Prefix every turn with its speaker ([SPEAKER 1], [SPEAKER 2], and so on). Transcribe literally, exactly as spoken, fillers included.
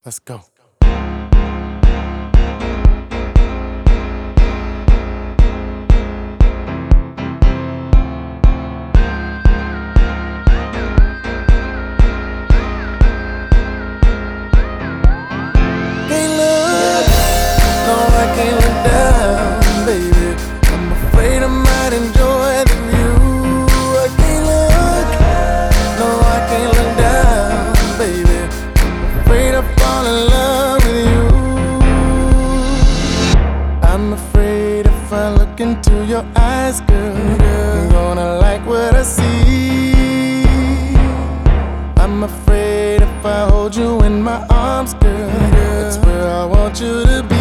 [SPEAKER 1] Let's go. I'm afraid if I look into your eyes, girl, I'm gonna like what I see. I'm afraid if I hold you in my arms, girl, that's where I want you to be.